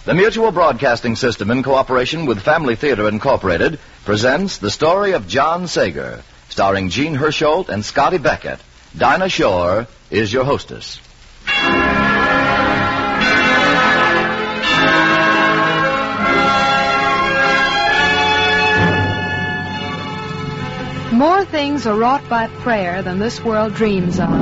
The Mutual Broadcasting System, in cooperation with Family Theater Incorporated, presents the story of John Sager, starring Gene Hersholt and Scotty Beckett. Dinah Shore is your hostess. More things are wrought by prayer than this world dreams of.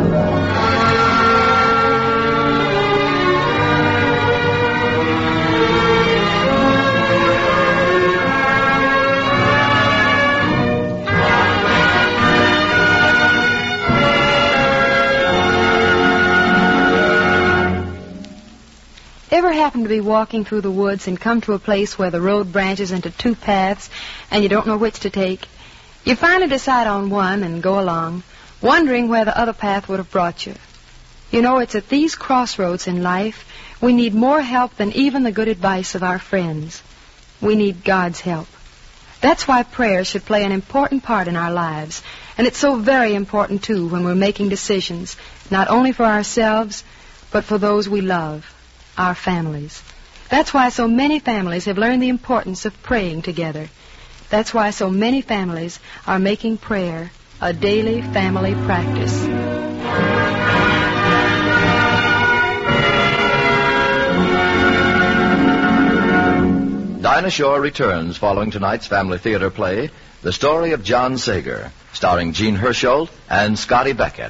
Ever happen to be walking through the woods and come to a place where the road branches into two paths and you don't know which to take? You finally decide on one and go along, wondering where the other path would have brought you. You know, it's at these crossroads in life we need more help than even the good advice of our friends. We need God's help. That's why prayer should play an important part in our lives. And it's so very important, too, when we're making decisions, not only for ourselves, but for those we love, our families. That's why so many families have learned the importance of praying together. That's why so many families are making prayer a daily family practice. Dinah Shore returns following tonight's Family Theater play, The Story of John Sager, starring Gene Hersholt and Scotty Beckett.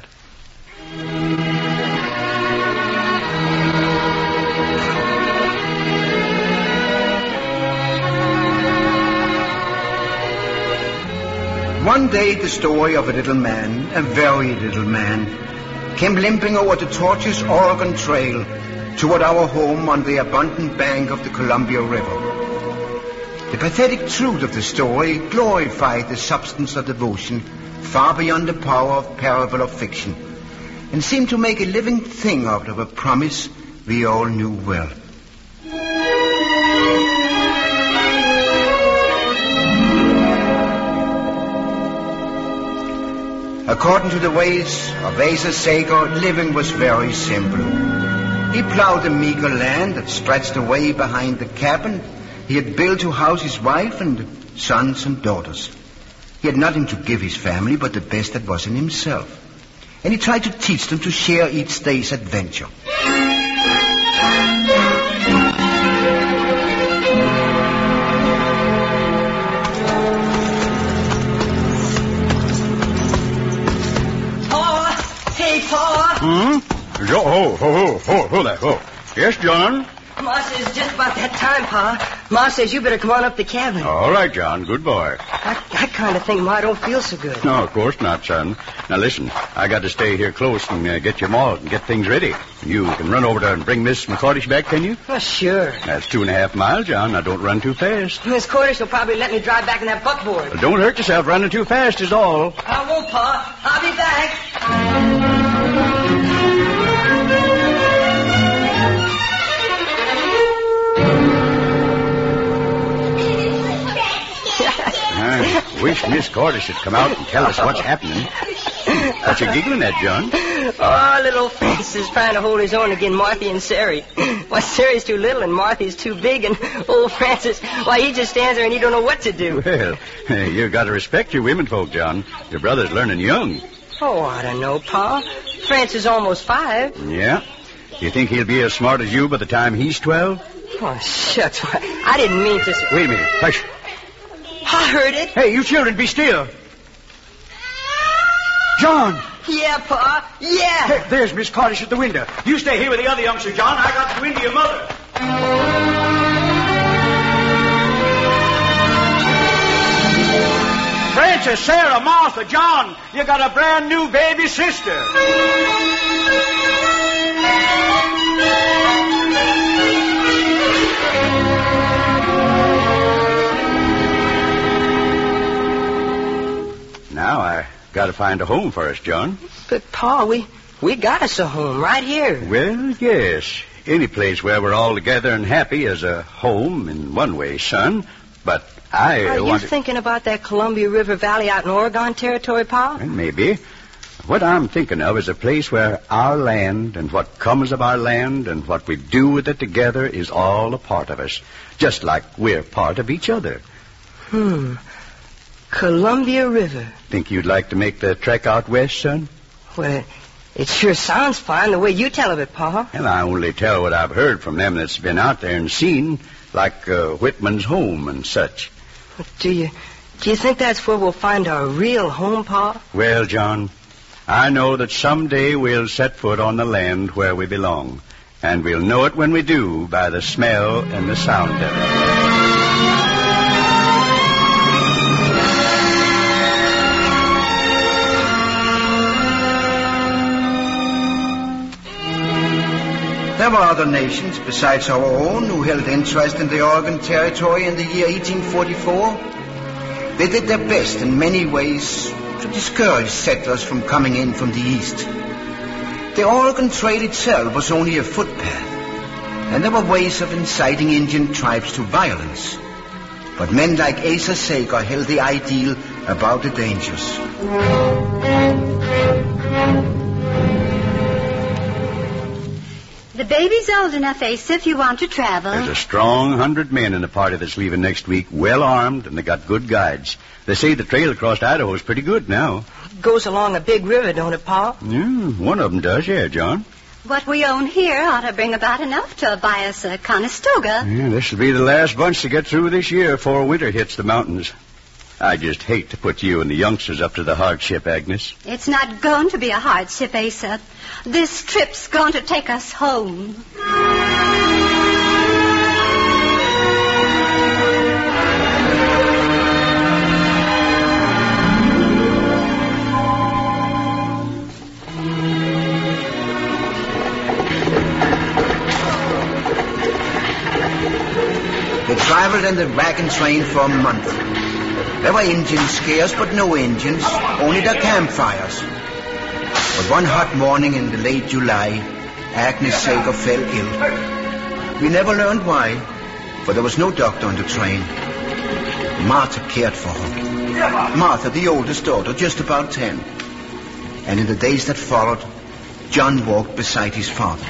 One day the story of a little man, a very little man, came limping over the tortuous Oregon Trail toward our home on the abundant bank of the Columbia River. The pathetic truth of the story glorified the substance of devotion far beyond the power of parable or fiction, and seemed to make a living thing out of a promise we all knew well. According to the ways of Asa Sager, living was very simple. He plowed the meager land that stretched away behind the cabin he had built to house his wife and sons and daughters. He had nothing to give his family but the best that was in himself. And he tried to teach them to share each day's adventure. Hold there. Yes, John? Ma says just about that time, Pa. Ma says you better come on up the cabin. All right, John. Good boy. I kind of think Ma don't feel so good. No, of course not, son. Now, listen. I got to stay here close and get your malt and get things ready. You can run over there and bring Miss McCordish back, can you? Oh, sure. That's 2.5 miles, John. Now, don't run too fast. Miss Cordish will probably let me drive back in that buckboard. Well, don't hurt yourself running too fast is all. I won't, Pa. I'll be back. I wish Miss Cordish would come out and tell us what's happening. What you giggling at, John? Oh, little Francis is trying to hold his own against Marthy and Sari. Why, Sari's too little and Marthy's too big, and old Francis, why, he just stands there and he don't know what to do. Well, you got to respect your women folk, John. Your brother's learning young. Oh, I don't know, Pa. Francis is almost 5. Yeah? You think he'll be as smart as you by the time he's 12? Oh, shucks. I didn't mean to... Wait a minute. Hush. I heard it. Hey, you children, be still. John! Yeah, Pa. Yeah. Hey, there's Miss Cordish at the window. You stay here with the other youngsters, John. I got to go into your mother. Francis, Sarah, Martha, John, you got a brand new baby sister. Now I got to find a home for us, John. But, Pa, we got us a home right here. Well, yes. Any place where we're all together and happy is a home in one way, son. But I Are you thinking about that Columbia River Valley out in Oregon Territory, Pa? Maybe. What I'm thinking of is a place where our land and what comes of our land and what we do with it together is all a part of us, just like we're part of each other. Columbia River. Think you'd like to make the trek out west, son? Well, it sure sounds fine the way you tell of it, Pa. Well, I only tell what I've heard from them that's been out there and seen, like Whitman's home and such. Do you think that's where we'll find our real home, Pa? Well, John, I know that someday we'll set foot on the land where we belong, and we'll know it when we do by the smell and the sound of it. There were other nations besides our own who held interest in the Oregon Territory in the year 1844. They did their best in many ways to discourage settlers from coming in from the east. The Oregon Trail itself was only a footpath, and there were ways of inciting Indian tribes to violence. But men like Asa Sager held the ideal about the dangers. The baby's old enough, Asa, if you want to travel. There's a strong 100 men in the party that's leaving next week, well armed, and they got good guides. They say the trail across Idaho is pretty good now. It goes along a big river, don't it, Pa? Yeah, one of them does, yeah, John. What we own here ought to bring about enough to buy us a Conestoga. Yeah, this will be the last bunch to get through this year before winter hits the mountains. I just hate to put you and the youngsters up to the hardship, Agnes. It's not going to be a hardship, Asa. This trip's going to take us home. They traveled in the wagon train for a month. There were Indians scarce, but no Indians, only their campfires. But one hot morning in the late July, Agnes Sager fell ill. We never learned why, for there was no doctor on the train. Martha cared for her. Martha, the oldest daughter, just about 10. And in the days that followed, John walked beside his father.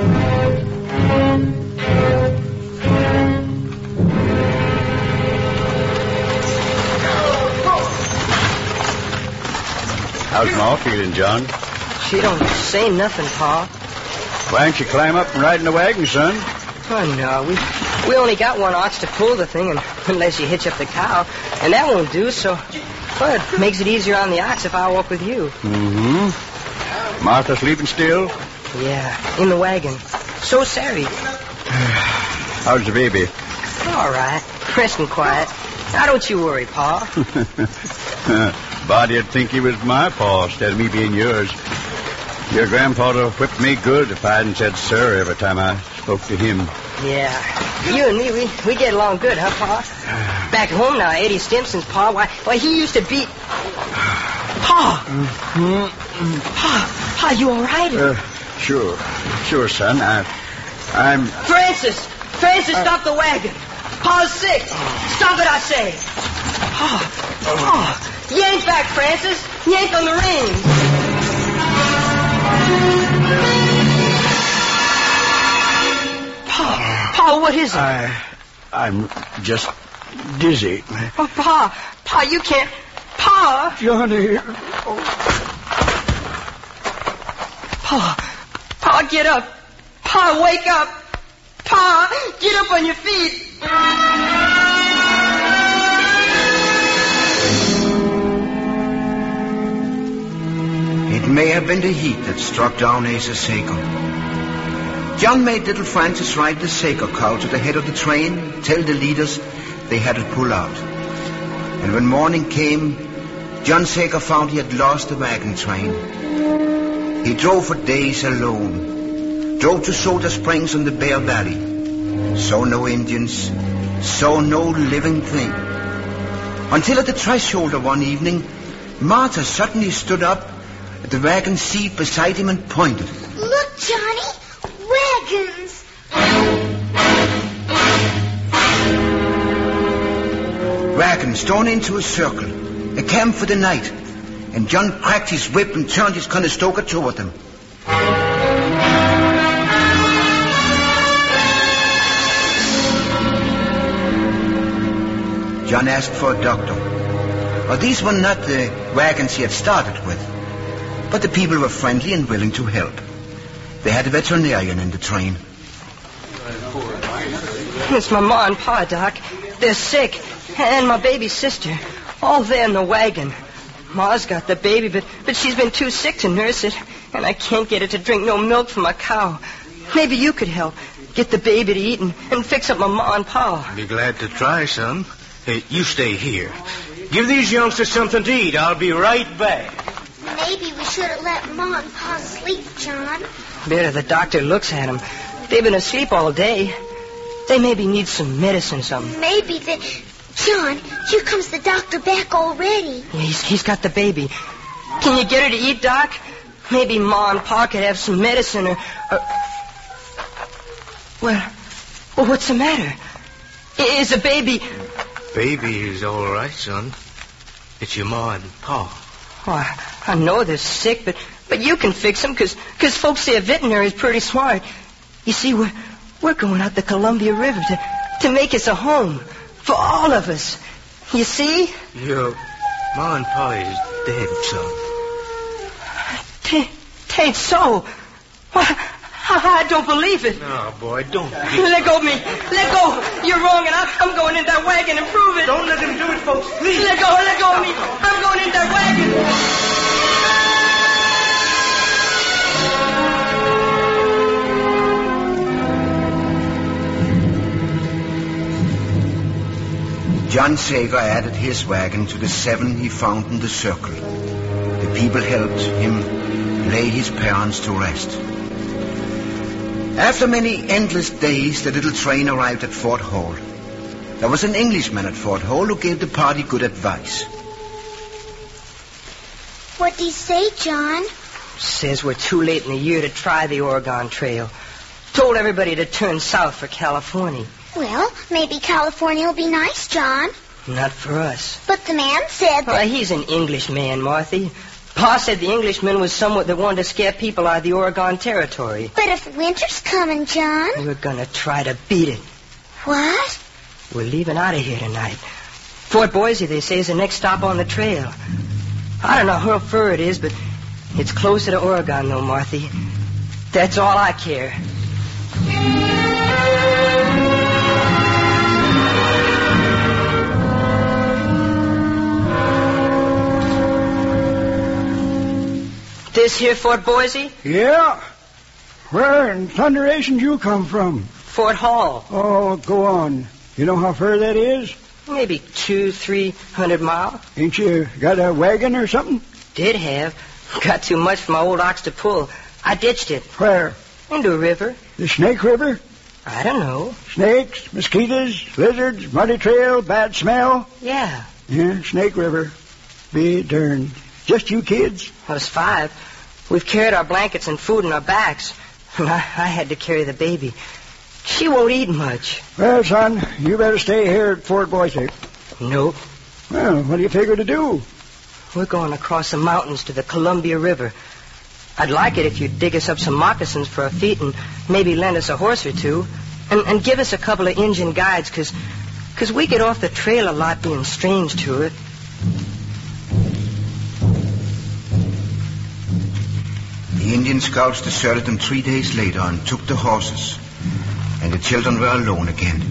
How's Ma feeling, John? She don't say nothing, Pa. Why don't you climb up and ride in the wagon, son? Oh, no. We only got one ox to pull the thing, and unless you hitch up the cow. And that won't do, so... Well, it makes it easier on the ox if I walk with you. Mm-hmm. Martha sleeping still? Yeah, in the wagon. So sorry. How's the baby? All right. Rest and quiet. Now, don't you worry, Pa. Body'd think he was my paw instead of me being yours. Your grandpa would have whipped me good if I hadn't said sir every time I spoke to him. Yeah. You and me, we get along good, huh, Pa? Back home now, Eddie Stimson's Pa, why, he used to beat... Pa! Pa, you all right? Sure, son. I'm... Francis, stop the wagon. Pa's sick. Stop it, I say. Pa, yank back, Francis. Yank on the reins. Pa, what is it? I'm just dizzy. Oh, Pa, you can't... Pa! Johnny. Pa, get up. Pa, wake up. Pa, get up on your feet. It may have been the heat that struck down Asa Sager. John made little Francis ride the Sager cow to the head of the train, tell the leaders they had to pull out. And when morning came, John Sager found he had lost the wagon train. He drove for days alone, drove to Soda Springs in the Bear Valley. Saw no Indians, saw no living thing. Until at the threshold of one evening, Martha suddenly stood up at the wagon seat beside him and pointed. Look, Johnny, wagons. Wagons drawn into a circle, a camp for the night. and John cracked his whip and turned his Conestoga toward them. John asked for a doctor. Well, these were not the wagons he had started with, but the people were friendly and willing to help. They had a veterinarian in the train. It's my ma and pa, Doc. They're sick. And my baby sister. All there in the wagon. Ma's got the baby, but she's been too sick to nurse it. And I can't get it to drink no milk from a cow. Maybe you could help. Get the baby to eat and fix up my ma and pa. Be glad to try, son. Hey, you stay here. Give these youngsters something to eat. I'll be right back. Maybe we should have let Ma and Pa sleep, John. Better the doctor looks at them. They've been asleep all day. They maybe need some medicine, something. Maybe John, here comes the doctor back already. Yeah, he's got the baby. Can you get her to eat, Doc? Maybe Ma and Pa could have some medicine or... Well, what's the matter? Is the baby... Baby is all right, son. It's your ma and pa. Oh, I know they're sick, but you can fix them because folks say a veterinary is pretty smart. You see, we're going out the Columbia River to make us a home for all of us. You see? Your ma and pa is dead, son. Tain't so. I don't believe it. No, boy, don't. Let go of me. Let go. You're wrong, and I'm going in that wagon and prove it. Don't let him do it, folks. Please. Let go of me. I'm going in that wagon. John Sager added his wagon to the 7 he found in the circle. The people helped him lay his parents to rest. After many endless days, the little train arrived at Fort Hall. There was an Englishman at Fort Hall who gave the party good advice. What did he say, John? Says we're too late in the year to try the Oregon Trail. Told everybody to turn south for California. Well, maybe California will be nice, John. Not for us. But the man said that... Well, he's an Englishman, Marthy. Pa said the Englishman was someone that wanted to scare people out of the Oregon Territory. But if winter's coming, John... We're gonna try to beat it. What? We're leaving out of here tonight. Fort Boise, they say, is the next stop on the trail. I don't know how far it is, but it's closer to Oregon, though, Marthy. That's all I care. This here Fort Boise? Yeah. Where in thunderation did you come from? Fort Hall. Oh, go on. You know how far that is? Maybe 200-300 miles. Ain't you got a wagon or something? Did have. Got too much for my old ox to pull. I ditched it. Where? Into a river. The Snake River? I don't know. Snakes, mosquitoes, lizards, muddy trail, bad smell? Yeah. Yeah, Snake River. Be darned. Just you kids? I was 5. We've carried our blankets and food on our backs. And I had to carry the baby. She won't eat much. Well, son, you better stay here at Fort Boise. Nope. Well, what do you figure to do? We're going across the mountains to the Columbia River. I'd like it if you'd dig us up some moccasins for our feet and maybe lend us a horse or two. And give us a couple of Indian guides, because we get off the trail a lot being strange to it. The Indian scouts deserted them 3 days later and took the horses. And the children were alone again.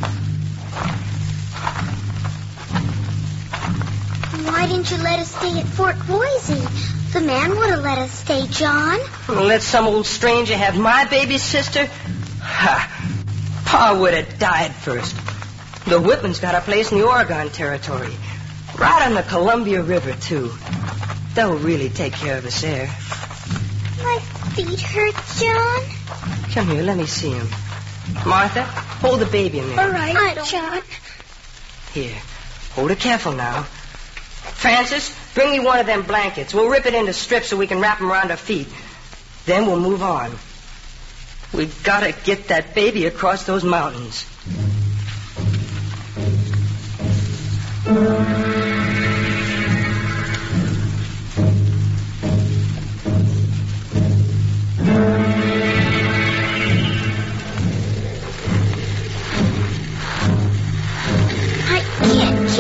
Why didn't you let us stay at Fort Boise? The man would have let us stay, John. Let some old stranger have my baby sister? Ha! Pa would have died first. The Whitmans got a place in the Oregon Territory. Right on the Columbia River, too. They'll really take care of us there. My feet hurt, John. Come here, let me see him. Martha, hold the baby a minute. All right, John. Here, hold it careful now. Francis, bring me one of them blankets. We'll rip it into strips so we can wrap them around our feet. Then we'll move on. We've got to get that baby across those mountains.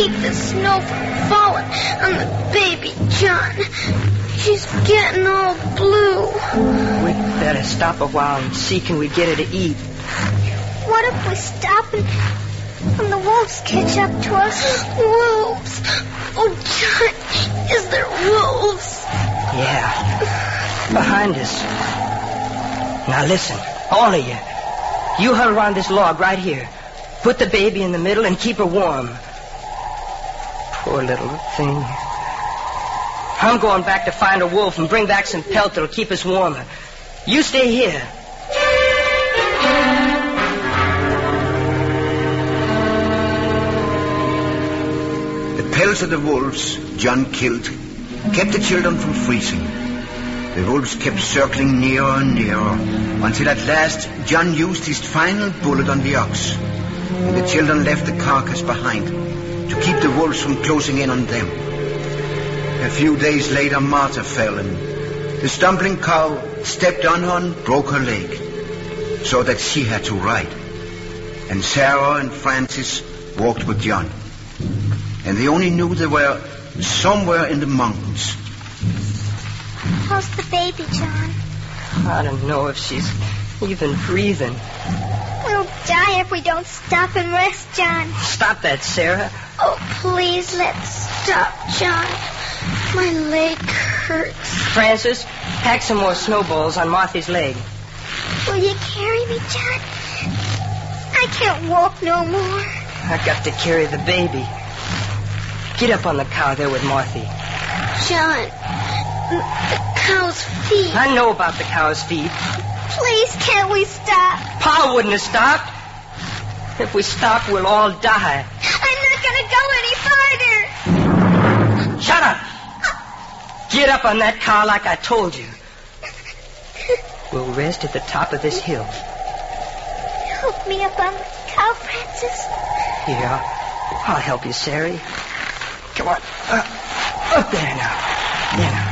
keep the snow from falling on the baby John. She's getting all blue. We better stop a while and see can we get her to eat. What if we stop and the wolves catch up to us? Wolves! Oh, John, is there wolves? Yeah, behind us. Now listen, all of you. You huddle around this log right here. Put the baby in the middle and keep her warm. Poor little thing. I'm going back to find a wolf and bring back some pelt that'll keep us warmer. You stay here. The pelts of the wolves John killed kept the children from freezing. The wolves kept circling nearer and nearer until at last John used his final bullet on the ox. And the children left the carcass behind to keep the wolves from closing in on them. A few days later, Martha fell, and the stumbling cow stepped on her and broke her leg, so that she had to ride. And Sarah and Francis walked with John. And they only knew they were somewhere in the mountains. How's the baby, John? I don't know if she's even breathing. We'll die if we don't stop and rest, John. Stop that, Sarah. Oh, please, let's stop, John. My leg hurts. Francis, pack some more snowballs on Martha's leg. Will you carry me, John? I can't walk no more. I've got to carry the baby. Get up on the cow there with Marthy. John, the cow's feet. I know about the cow's feet. Please, can't we stop? Pa wouldn't have stopped. If we stop, we'll all die. I'm not going to go any farther. Shut up. Get up on that cow like I told you. We'll rest at the top of this hill. Help me up on the cow, Francis. Here, I'll help you, Sari. Come on. Up there now. There now.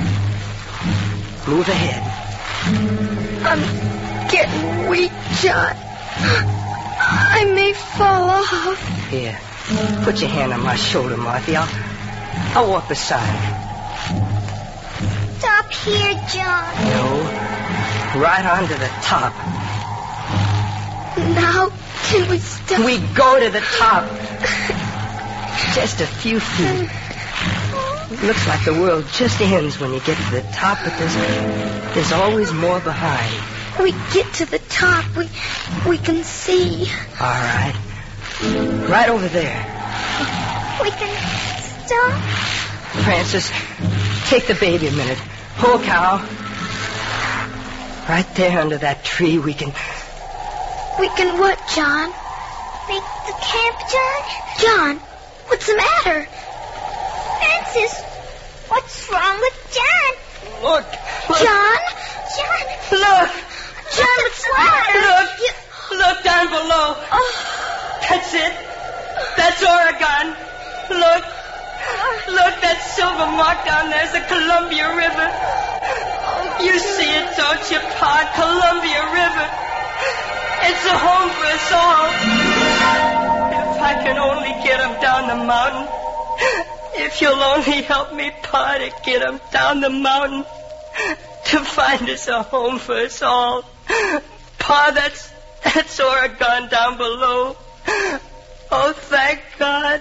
Move ahead. I'm getting weak, John. I may fall off. Here, put your hand on my shoulder, Marthy. I'll walk beside. Stop here, John. No, right on to the top. Now, can we stop? We go to the top. Just a few feet. It looks like the world just ends when you get to the top, but there's always more behind. We get to the top. We can see. All right. Right over there. We can stop. Francis, take the baby a minute. Hold cow. Right there under that tree, we can... We can what, John? Make the camp, John? John, what's the matter? Francis, what's wrong with John? Look. John? John. Look. John, what's the matter? Look down below. Oh. That's it. That's Oregon. Look, that silver mark down there's the Columbia River. You see it, don't you, Pa? Columbia River. It's a home for us all. If I can only get him down the mountain. If you'll only help me, Pa, to get him down the mountain. To find us a home for us all. Pa, that's Oregon down below. Oh, thank God.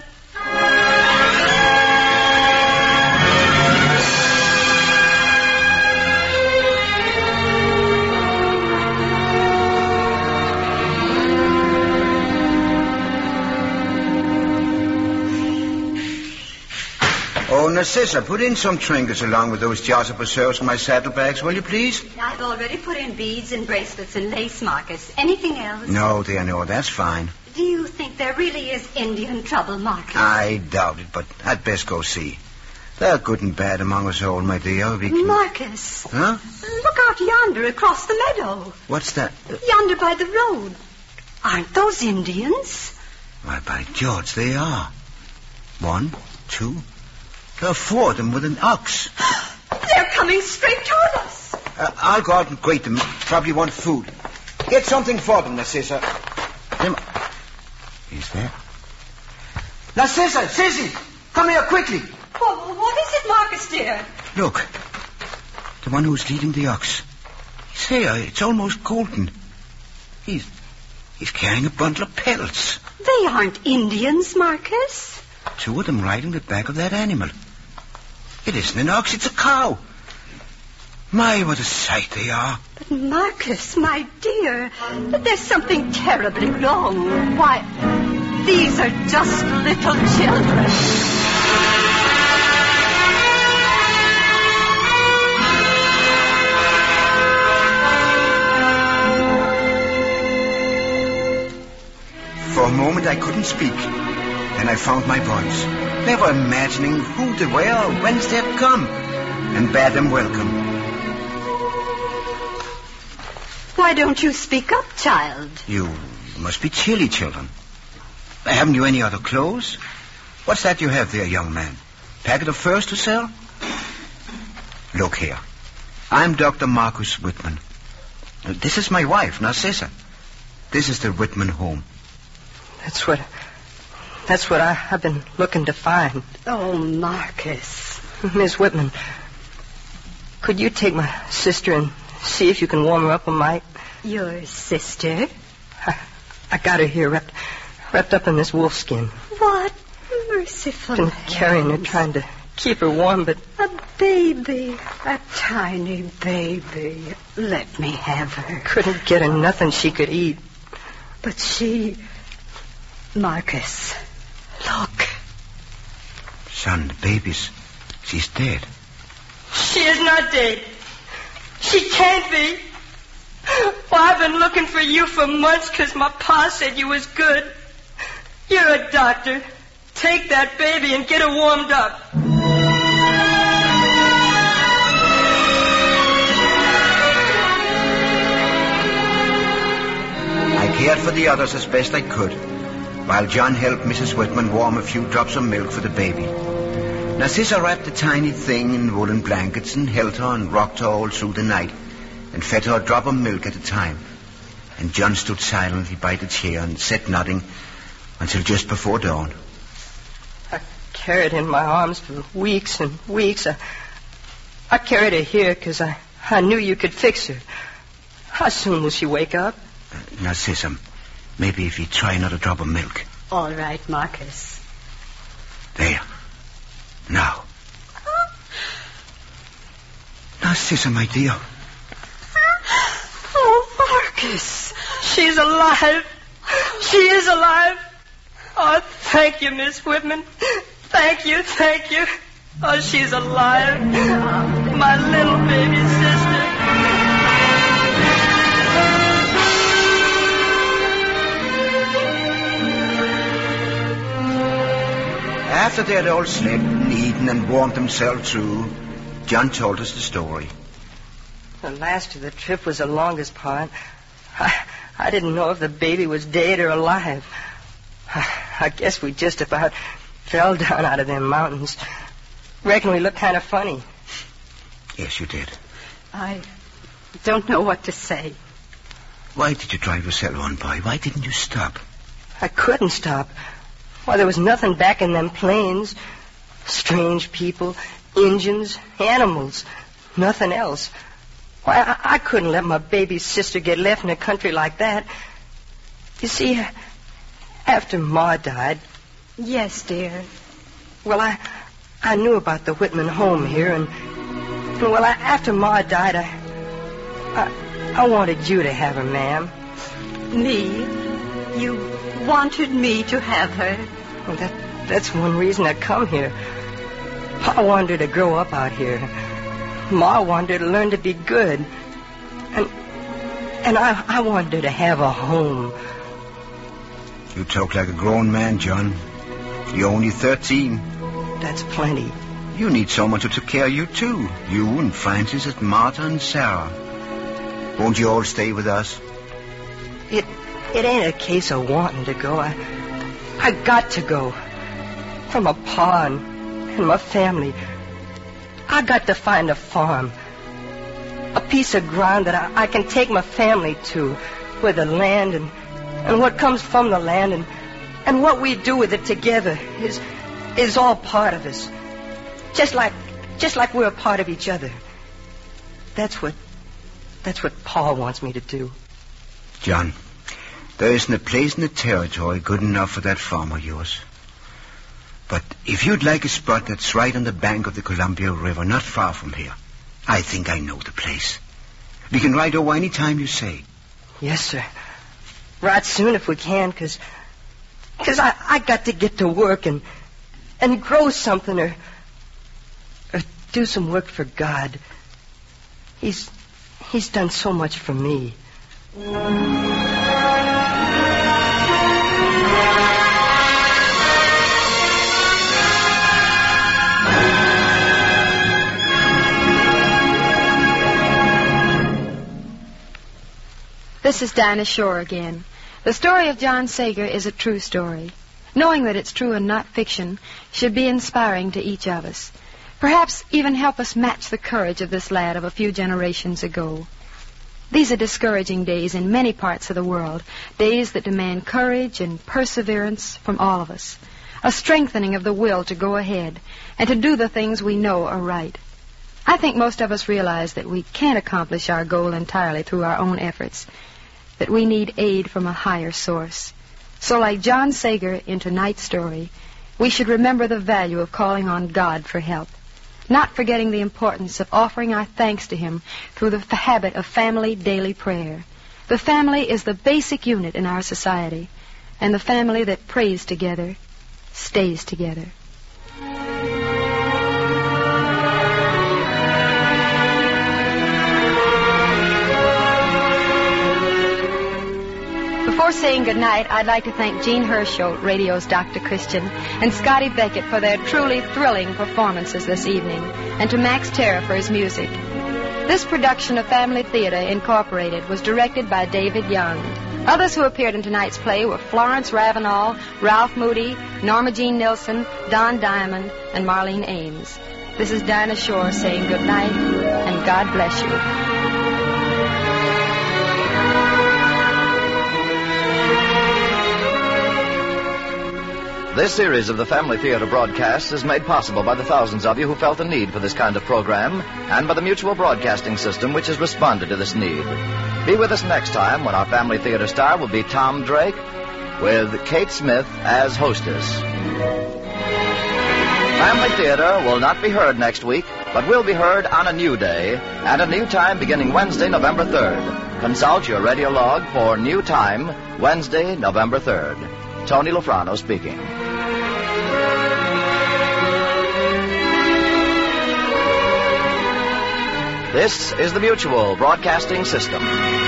Oh, Narcissa, put in some trinkets along with those jars of preserves in my saddlebags, will you, please? I've already put in beads and bracelets and lace markers. Anything else? No, dear, no, that's fine. Do you think there really is Indian trouble, Marcus? I doubt it, but I'd best go see. They're good and bad among us all, my dear. We can... Marcus. Huh? Look out yonder across the meadow. What's that? Yonder by the road. Aren't those Indians? Why, by George, they are. 1, 2... There are 4 of them with an ox. They're coming straight toward us. I'll go out and greet them. Probably want food. Get something for them, Narcissa. Is that? Narcissa, Sissy, come here quickly. What is it, Marcus, dear? Look, the one who's leading the ox. His hair, it's almost golden. He's carrying a bundle of pelts. They aren't Indians, Marcus. 2 of them riding the back of that animal. It isn't an ox, it's a cow. My, what a sight they are. But Marcus, my dear, there's something terribly wrong. Why, these are just little children. For a moment I couldn't speak. Then I found my voice, never imagining who they were or whence they had come, and bade them welcome. Why don't you speak up, child? You must be chilly, children. Haven't you any other clothes? What's that you have there, young man? Packet of furs to sell? Look here. I'm Dr. Marcus Whitman. This is my wife, Narcissa. This is the Whitman home. That's what I've been looking to find. Oh, Marcus. Miss Whitman, could you take my sister and see if you can warm her up a mite? Your sister? I got her here wrapped up in this wolf skin. What merciful Been carrying her, trying to keep her warm, but... A baby. A tiny baby. Let me have her. Couldn't get her nothing she could eat. But she... Marcus, look. Son, the baby's... She's dead. She is not dead. She can't be. Well, I've been looking for you for months because my pa said you was good. You're a doctor. Take that baby and get her warmed up. I cared for the others as best I could, while John helped Mrs. Whitman warm a few drops of milk for the baby. Narcissa wrapped the tiny thing in woolen blankets and held her and rocked her all through the night and fed her a drop of milk at a time. And John stood silently by the chair and said nothing until just before dawn. I carried her in my arms for weeks and weeks. I carried her here because I knew you could fix her. How soon will she wake up? Narcissa, maybe if you try another drop of milk. All right, Marcus. There. Now. Narcissa, my dear. Oh, Marcus. She's alive. She is alive. Oh, thank you, Miss Whitman. Thank you. Oh, she's alive. My little baby sister. After they had all slept and eaten and warmed themselves through, John told us the story. The last of the trip was the longest part. I didn't know if the baby was dead or alive. I guess we just about fell down out of them mountains. Reckon we looked kind of funny. Yes, you did. I don't know what to say. Why did you drive yourself on by? Why didn't you stop? I couldn't stop. Why, there was nothing back in them plains. Strange people, Indians, animals, nothing else. Why, I couldn't let my baby sister get left in a country like that. You see, after Ma died... Yes, dear. Well, I knew about the Whitman home here, and after Ma died, I wanted you to have her, ma'am. Me? You wanted me to have her? Well, that's one reason I come here. I wanted her to grow up out here. Ma wanted her to learn to be good. And I wanted her to have a home. You talk like a grown man, John. You're only 13. That's plenty. You need someone to take care of you, too. You and Francis and Martha and Sarah. Won't you all stay with us? It ain't a case of wanting to go. I got to go. For my pa and my family. I got to find a farm. A piece of ground that I can take my family to. With the land and what comes from the land And what we do with it together is all part of us. Just like we're a part of each other. That's what Pa wants me to do. John, there isn't a place in the territory good enough for that farm of yours. But if you'd like a spot that's right on the bank of the Columbia River, not far from here, I think I know the place. We can ride over any time you say. Yes, sir. Right soon if we can, because I got to get to work and grow something or do some work for God. He's done so much for me. This is Dinah Shore again. The story of John Sager is a true story. Knowing that it's true and not fiction should be inspiring to each of us. Perhaps even help us match the courage of this lad of a few generations ago. These are discouraging days in many parts of the world, days that demand courage and perseverance from all of us, a strengthening of the will to go ahead and to do the things we know are right. I think most of us realize that we can't accomplish our goal entirely through our own efforts, that we need aid from a higher source. So like John Sager in tonight's story, we should remember the value of calling on God for help, not forgetting the importance of offering our thanks to Him through the habit of family daily prayer. The family is the basic unit in our society, and the family that prays together stays together. Before saying goodnight, I'd like to thank Gene Hersholt, radio's Dr. Christian, and Scotty Beckett for their truly thrilling performances this evening, and to Max Terra for his music. This production of Family Theater Incorporated was directed by David Young. Others who appeared in tonight's play were Florence Ravenel, Ralph Moody, Norma Jean Nilsson, Don Diamond, and Marlene Ames. This is Dinah Shore saying goodnight, and God bless you. This series of the Family Theater broadcasts is made possible by the thousands of you who felt the need for this kind of program, and by the Mutual Broadcasting System, which has responded to this need. Be with us next time when our Family Theater star will be Tom Drake, with Kate Smith as hostess. Family Theater will not be heard next week, but will be heard on a new day, at a new time beginning Wednesday, November 3rd. Consult your radio log for new time, Wednesday, November 3rd. Tony Lofrano speaking. This is the Mutual Broadcasting System.